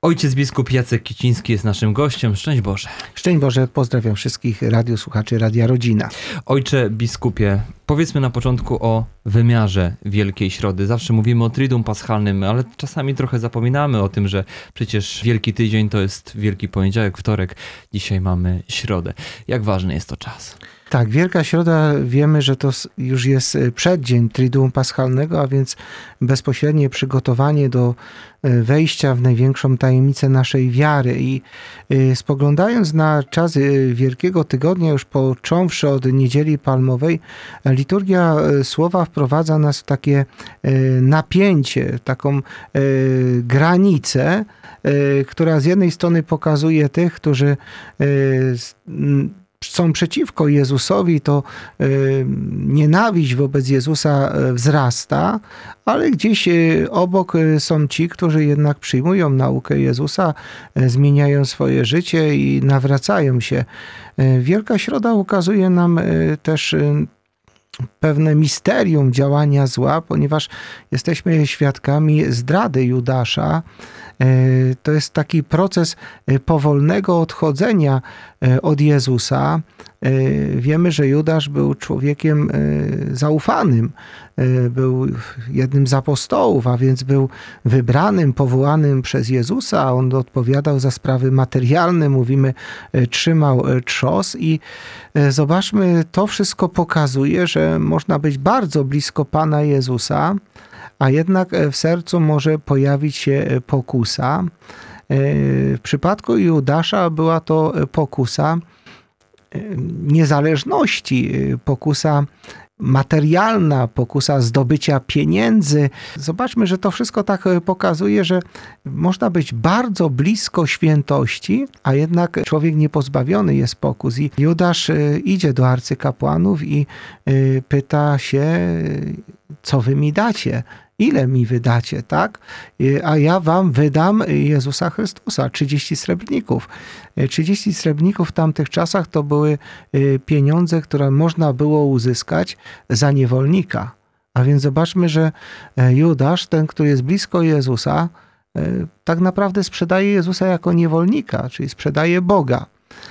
Ojciec biskup Jacek Kiciński jest naszym gościem. Szczęść Boże. Szczęść Boże, pozdrawiam wszystkich radiosłuchaczy Radia Rodzina. Ojcze biskupie, powiedzmy na początku o wymiarze Wielkiej Środy. Zawsze mówimy o Triduum Paschalnym, ale czasami trochę zapominamy o tym, że przecież Wielki Tydzień to jest Wielki Poniedziałek, wtorek, dzisiaj mamy środę. Jak ważny jest to czas? Tak, Wielka Środa, wiemy, że to już jest przeddzień Triduum Paschalnego, a więc bezpośrednie przygotowanie do wejścia w największą tajemnicę naszej wiary. I spoglądając na czas Wielkiego Tygodnia, już począwszy od Niedzieli Palmowej, liturgia słowa wprowadza nas w takie napięcie, taką granicę, która z jednej strony pokazuje tych, którzy są przeciwko Jezusowi, to nienawiść wobec Jezusa wzrasta, ale gdzieś obok są ci, którzy jednak przyjmują naukę Jezusa, zmieniają swoje życie i nawracają się. Wielka Środa ukazuje nam też pewne misterium działania zła, ponieważ jesteśmy świadkami zdrady Judasza. To jest taki proces powolnego odchodzenia od Jezusa. Wiemy, że Judasz był człowiekiem zaufanym, był jednym z apostołów, a więc był wybranym, powołanym przez Jezusa. On odpowiadał za sprawy materialne, mówimy, trzymał trzos i zobaczmy, to wszystko pokazuje, że można być bardzo blisko Pana Jezusa, a jednak w sercu może pojawić się pokusa. W przypadku Judasza była to pokusa niezależności, pokusa materialna, pokusa zdobycia pieniędzy. Zobaczmy, że to wszystko tak pokazuje, że można być bardzo blisko świętości, a jednak człowiek niepozbawiony jest pokus. I Judasz idzie do arcykapłanów i pyta się, co wy mi dacie? Ile mi wydacie, tak? A ja wam wydam Jezusa Chrystusa, 30 srebrników. 30 srebrników w tamtych czasach to były pieniądze, które można było uzyskać za niewolnika. A więc zobaczmy, że Judasz, ten, który jest blisko Jezusa, tak naprawdę sprzedaje Jezusa jako niewolnika, czyli sprzedaje Boga.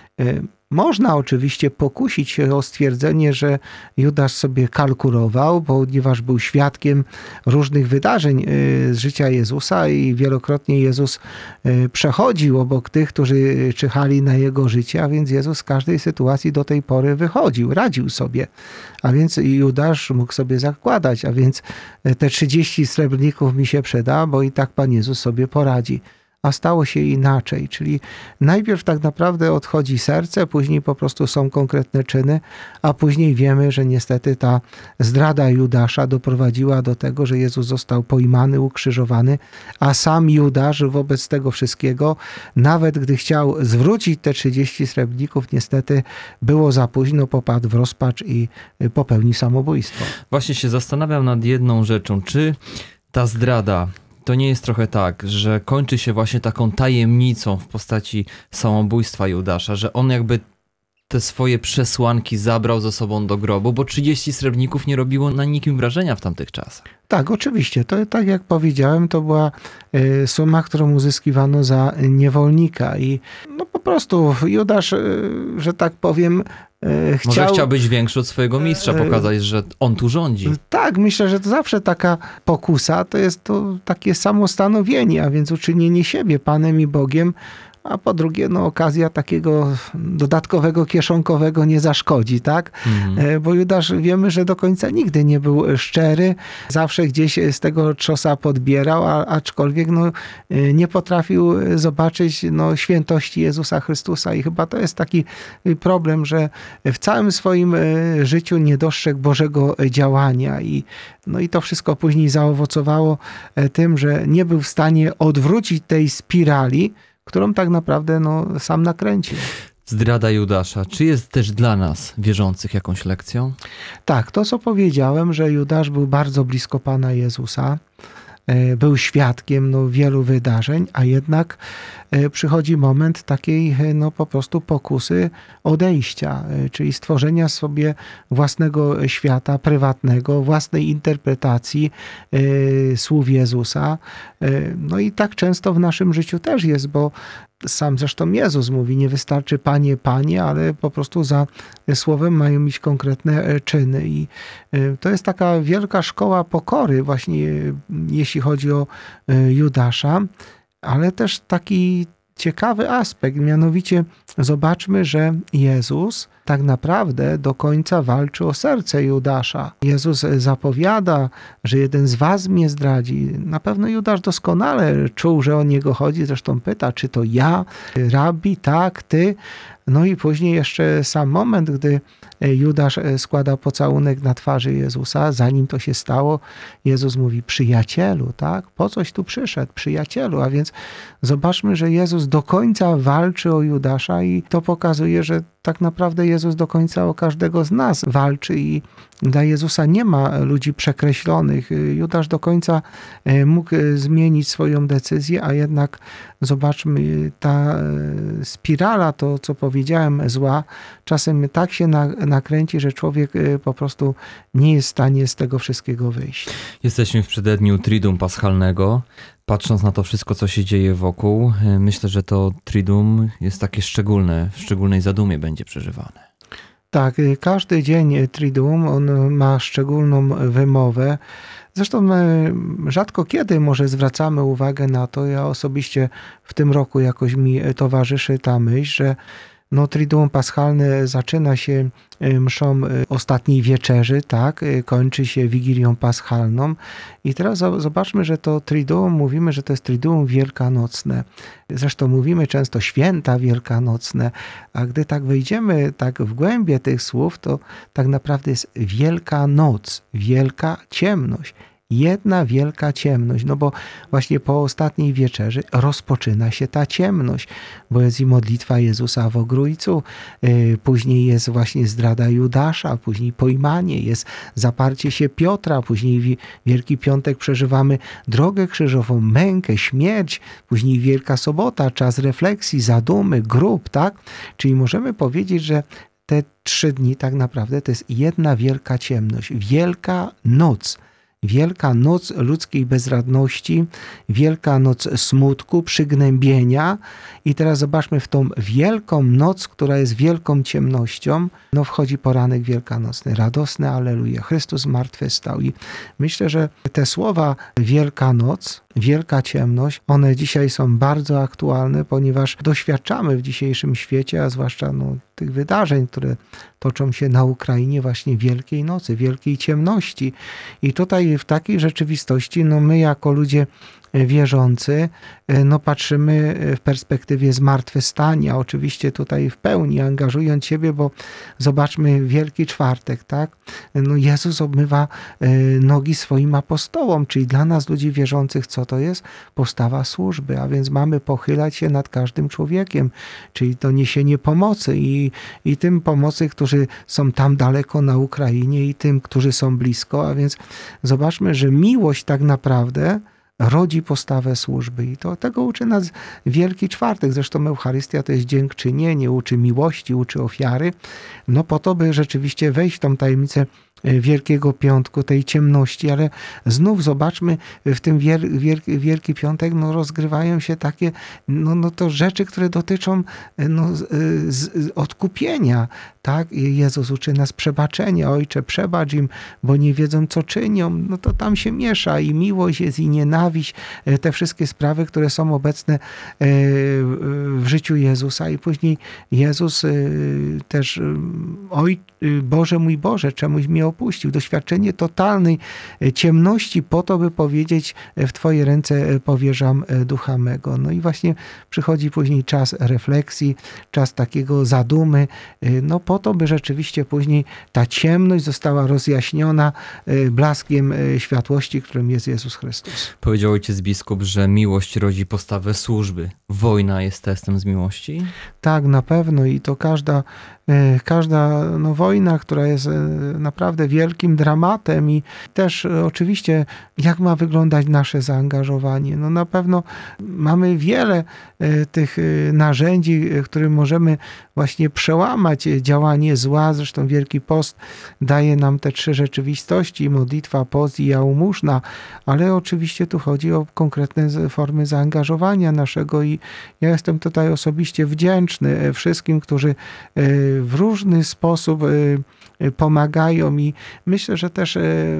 Można oczywiście pokusić się o stwierdzenie, że Judasz sobie kalkulował, ponieważ był świadkiem różnych wydarzeń z życia Jezusa i wielokrotnie Jezus przechodził obok tych, którzy czyhali na Jego życie, a więc Jezus z każdej sytuacji do tej pory wychodził, radził sobie. A więc Judasz mógł sobie zakładać, a więc te 30 srebrników mi się przyda, bo i tak Pan Jezus sobie poradzi. A stało się inaczej, czyli najpierw tak naprawdę odchodzi serce, później po prostu są konkretne czyny, a później wiemy, że niestety ta zdrada Judasza doprowadziła do tego, że Jezus został pojmany, ukrzyżowany, a sam Judasz wobec tego wszystkiego, nawet gdy chciał zwrócić te 30 srebrników, niestety było za późno, popadł w rozpacz i popełnił samobójstwo. Właśnie się zastanawiam nad jedną rzeczą, czy ta zdrada to nie jest trochę tak, że kończy się właśnie taką tajemnicą w postaci samobójstwa Judasza, że on jakby te swoje przesłanki zabrał ze sobą do grobu, bo 30 srebrników nie robiło na nikim wrażenia w tamtych czasach. Tak, oczywiście. To tak jak powiedziałem, to była suma, którą uzyskiwano za niewolnika i no po prostu Judasz, że tak powiem, Może chciał być większy od swojego mistrza, pokazać, że on tu rządzi. Tak, myślę, że to zawsze taka pokusa to jest to takie samostanowienie, a więc uczynienie siebie Panem i Bogiem, a po drugie, no, okazja takiego dodatkowego, kieszonkowego nie zaszkodzi, tak? Bo Judasz wiemy, że do końca nigdy nie był szczery, zawsze gdzieś z tego trzosa podbierał, aczkolwiek no, nie potrafił zobaczyć no, świętości Jezusa Chrystusa i chyba to jest taki problem, że w całym swoim życiu nie dostrzegł Bożego działania i to wszystko później zaowocowało tym, że nie był w stanie odwrócić tej spirali, którą tak naprawdę sam nakręcił. Zdrada Judasza. Czy jest też dla nas, wierzących, jakąś lekcją? Tak, to co powiedziałem, że Judasz był bardzo blisko Pana Jezusa. był świadkiem wielu wydarzeń, a jednak przychodzi moment takiej po prostu pokusy odejścia, czyli stworzenia sobie własnego świata prywatnego, własnej interpretacji słów Jezusa. No i tak często w naszym życiu też jest, bo sam zresztą Jezus mówi, nie wystarczy Panie, Panie, ale po prostu za słowem mają iść konkretne czyny. I to jest taka wielka szkoła pokory właśnie, jeśli chodzi o Judasza, ale też taki ciekawy aspekt, mianowicie zobaczmy, że Jezus tak naprawdę do końca walczy o serce Judasza. Jezus zapowiada, że jeden z was mnie zdradzi. Na pewno Judasz doskonale czuł, że o niego chodzi, zresztą pyta, czy to ja, rabbi, tak, ty. No i później jeszcze sam moment, gdy Judasz składa pocałunek na twarzy Jezusa, zanim to się stało, Jezus mówi, przyjacielu, tak? Po coś tu przyszedł, przyjacielu? A więc zobaczmy, że Jezus do końca walczy o Judasza i to pokazuje, że tak naprawdę Jezus do końca o każdego z nas walczy i dla Jezusa nie ma ludzi przekreślonych. Judasz do końca mógł zmienić swoją decyzję, a jednak zobaczmy, ta spirala, to co powiedziałem, zła, czasem tak się nakręci, że człowiek po prostu nie jest w stanie z tego wszystkiego wyjść. Jesteśmy w przededniu Triduum Paschalnego. Patrząc na to wszystko, co się dzieje wokół, myślę, że to Triduum jest takie szczególne, w szczególnej zadumie będzie przeżywane. Tak, każdy dzień Triduum, on ma szczególną wymowę. Zresztą rzadko kiedy może zwracamy uwagę na to, ja osobiście w tym roku jakoś mi towarzyszy ta myśl, że Triduum Paschalne zaczyna się mszą ostatniej wieczerzy, tak, kończy się Wigilią Paschalną i teraz zobaczmy, że to Triduum, mówimy, że to jest Triduum Wielkanocne. Zresztą mówimy często święta wielkanocne, a gdy tak wejdziemy tak w głębie tych słów, to tak naprawdę jest Wielka Noc, wielka ciemność. Jedna wielka ciemność, bo właśnie po ostatniej wieczerzy rozpoczyna się ta ciemność, bo jest i modlitwa Jezusa w Ogrójcu, później jest właśnie zdrada Judasza, później pojmanie, jest zaparcie się Piotra, później Wielki Piątek przeżywamy drogę krzyżową, mękę, śmierć, później Wielka Sobota, czas refleksji, zadumy, grób, tak? Czyli możemy powiedzieć, że te 3 dni tak naprawdę to jest jedna wielka ciemność, wielka noc. Wielka noc ludzkiej bezradności, wielka noc smutku, przygnębienia i teraz zobaczmy w tą wielką noc, która jest wielką ciemnością, wchodzi poranek wielkanocny, radosny Alleluja, Chrystus zmartwychwstał i myślę, że te słowa wielka noc, wielka ciemność, one dzisiaj są bardzo aktualne, ponieważ doświadczamy w dzisiejszym świecie, a zwłaszcza tych wydarzeń, które toczą się na Ukrainie, właśnie wielkiej nocy, wielkiej ciemności. I tutaj w takiej rzeczywistości my jako ludzie wierzący patrzymy w perspektywie zmartwychwstania, oczywiście tutaj w pełni angażując siebie, bo zobaczmy Wielki Czwartek, tak? Jezus obmywa nogi swoim apostołom, czyli dla nas ludzi wierzących co to jest? Postawa służby, a więc mamy pochylać się nad każdym człowiekiem, czyli to niesienie pomocy i tym pomocy, którzy są tam daleko na Ukrainie i tym, którzy są blisko, a więc zobaczmy, że miłość tak naprawdę rodzi postawę służby i tego uczy nas Wielki Czwartek. Zresztą Eucharystia to jest dziękczynienie, uczy miłości, uczy ofiary, po to, by rzeczywiście wejść w tą tajemnicę Wielkiego Piątku, tej ciemności, ale znów zobaczmy, w tym Wielki Piątek rozgrywają się takie to rzeczy, które dotyczą odkupienia. Tak? Jezus uczy nas przebaczenia. Ojcze, przebacz im, bo nie wiedzą, co czynią. To tam się miesza i miłość jest, i nienawiść. Te wszystkie sprawy, które są obecne w życiu Jezusa. I później Jezus też Boże mój Boże, czemuś mnie opuścił. Doświadczenie totalnej ciemności po to, by powiedzieć, w Twoje ręce powierzam ducha mego. I właśnie przychodzi później czas refleksji, czas takiego zadumy, po to, by rzeczywiście później ta ciemność została rozjaśniona blaskiem światłości, którym jest Jezus Chrystus. Powiedział powiedział ojciec biskup, że miłość rodzi postawę służby. Wojna jest testem z miłości? Tak, na pewno i to każda wojna, która jest naprawdę wielkim dramatem i też oczywiście jak ma wyglądać nasze zaangażowanie. No na pewno mamy wiele tych narzędzi, którym możemy właśnie przełamać działanie zła. Zresztą Wielki Post daje nam te 3 rzeczywistości, modlitwa, post i jałmużna, ale oczywiście tu chodzi o konkretne formy zaangażowania naszego i ja jestem tutaj osobiście wdzięczny wszystkim, którzy w różny sposób pomagają i myślę, że też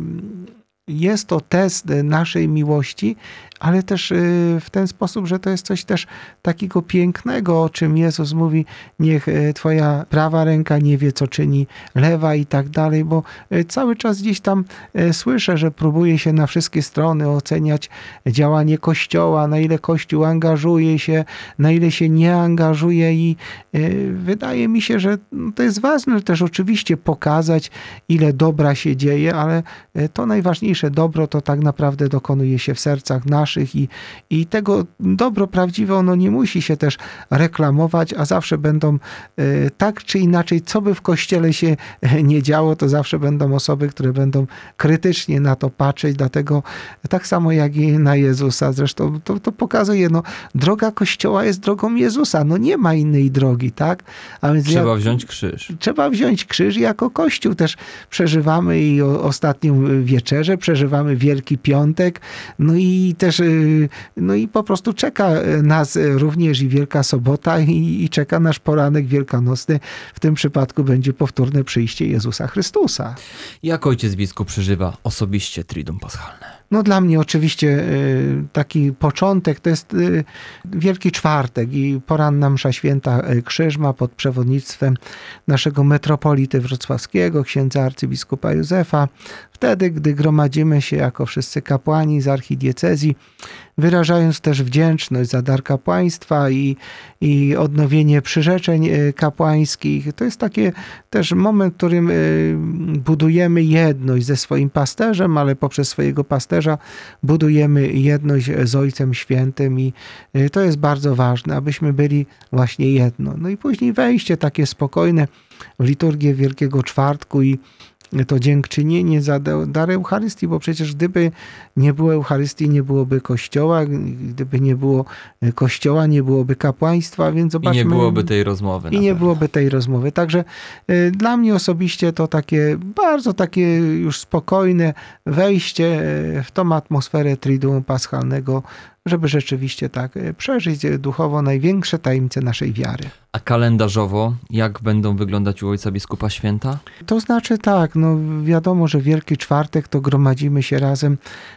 jest to test naszej miłości, ale też w ten sposób, że to jest coś też takiego pięknego, o czym Jezus mówi, niech twoja prawa ręka nie wie, co czyni lewa i tak dalej, bo cały czas gdzieś tam słyszę, że próbuje się na wszystkie strony oceniać działanie Kościoła, na ile Kościół angażuje się, na ile się nie angażuje i wydaje mi się, że to jest ważne też oczywiście pokazać, ile dobra się dzieje, ale to najważniejsze dobro to tak naprawdę dokonuje się w sercach naszych i tego dobro prawdziwe ono nie musi się też reklamować, a zawsze będą tak czy inaczej, co by w Kościele się nie działo, to zawsze będą osoby, które będą krytycznie na to patrzeć, dlatego tak samo jak i na Jezusa. Zresztą to pokazuje, droga Kościoła jest drogą Jezusa, nie ma innej drogi, tak? A więc Trzeba wziąć krzyż. Trzeba wziąć krzyż i jako Kościół też przeżywamy i ostatnią wieczerzę, przeżywamy Wielki Piątek, i też i po prostu czeka nas również i Wielka Sobota i czeka nasz poranek wielkanocny. W tym przypadku będzie powtórne przyjście Jezusa Chrystusa. Jak ojciec biskup przeżywa osobiście Triduum Paschalne? Dla mnie oczywiście taki początek to jest Wielki Czwartek i poranna msza święta Krzyżma pod przewodnictwem naszego metropolity wrocławskiego, księdza arcybiskupa Józefa. Wtedy, gdy gromadzimy się jako wszyscy kapłani z archidiecezji, wyrażając też wdzięczność za dar kapłaństwa i odnowienie przyrzeczeń kapłańskich. To jest taki też moment, w którym budujemy jedność ze swoim pasterzem, ale poprzez swojego pasterza budujemy jedność z Ojcem Świętym i to jest bardzo ważne, abyśmy byli właśnie jedno. I później wejście takie spokojne w liturgię Wielkiego Czwartku i to dziękczynienie za dar Eucharystii, bo przecież gdyby nie było Eucharystii, nie byłoby Kościoła, gdyby nie było Kościoła, nie byłoby kapłaństwa, więc zobaczmy... I nie byłoby tej rozmowy. I nie byłoby tej rozmowy. Także dla mnie osobiście to bardzo takie już spokojne wejście w tą atmosferę Triduum Paschalnego, żeby rzeczywiście tak przeżyć duchowo największe tajemnice naszej wiary. A kalendarzowo, jak będą wyglądać u ojca biskupa święta? To znaczy tak, wiadomo, że Wielki Czwartek to gromadzimy się razem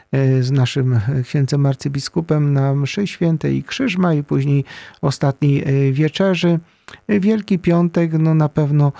z naszym księdzem arcybiskupem na mszy świętej i Krzyżma i później ostatniej wieczerzy. Wielki Piątek, na pewno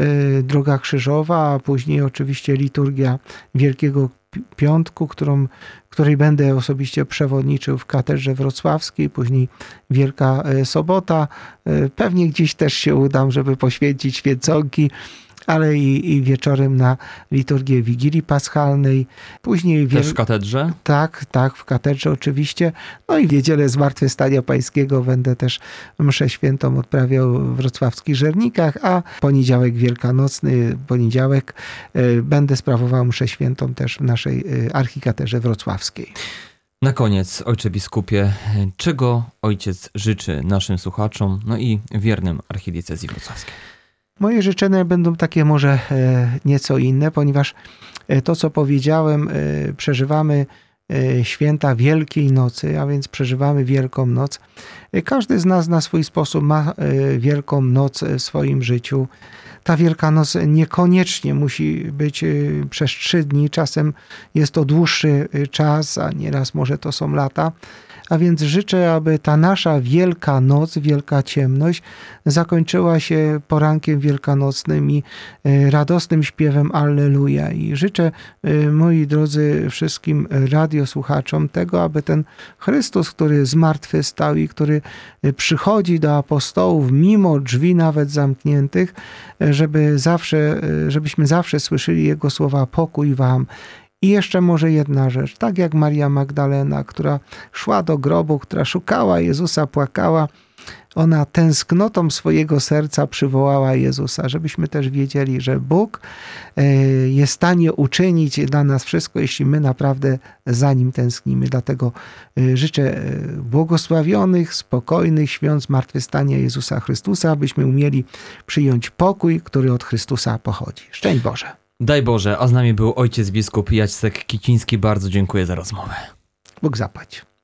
droga krzyżowa, a później oczywiście liturgia Wielkiego Piątku, której będę osobiście przewodniczył w katedrze wrocławskiej, później Wielka Sobota. Pewnie gdzieś też się udam, żeby poświęcić święconki, ale i wieczorem na liturgię Wigilii Paschalnej. Później też w katedrze? Tak, w katedrze oczywiście. I w niedzielę Zmartwychwstania Pańskiego będę też mszę świętą odprawiał w wrocławskich Żernikach, a poniedziałek wielkanocny, będę sprawował mszę świętą też w naszej archikatedrze wrocławskiej. Na koniec, ojcze biskupie, czego ojciec życzy naszym słuchaczom, i wiernym archidiecezji wrocławskiej? Moje życzenia będą takie może nieco inne, ponieważ to, co powiedziałem, przeżywamy święta Wielkiej Nocy, a więc przeżywamy Wielką Noc. Każdy z nas na swój sposób ma Wielką Noc w swoim życiu. Ta Wielka Noc niekoniecznie musi być przez 3 dni, czasem jest to dłuższy czas, a nieraz może to są lata. A więc życzę, aby ta nasza Wielka Noc, wielka ciemność zakończyła się porankiem wielkanocnym i radosnym śpiewem Alleluja. I życzę, moi drodzy, wszystkim radiosłuchaczom tego, aby ten Chrystus, który zmartwychwstał i który przychodzi do apostołów mimo drzwi nawet zamkniętych, żebyśmy zawsze słyszeli Jego słowa: pokój wam. I jeszcze może jedna rzecz, tak jak Maria Magdalena, która szła do grobu, która szukała Jezusa, płakała, ona tęsknotą swojego serca przywołała Jezusa, żebyśmy też wiedzieli, że Bóg jest w stanie uczynić dla nas wszystko, jeśli my naprawdę za Nim tęsknimy. Dlatego życzę błogosławionych, spokojnych świąt zmartwychwstania Jezusa Chrystusa, abyśmy umieli przyjąć pokój, który od Chrystusa pochodzi. Szczęść Boże. Daj Boże, a z nami był ojciec biskup Jacek Kiciński. Bardzo dziękuję za rozmowę. Bóg zapłać.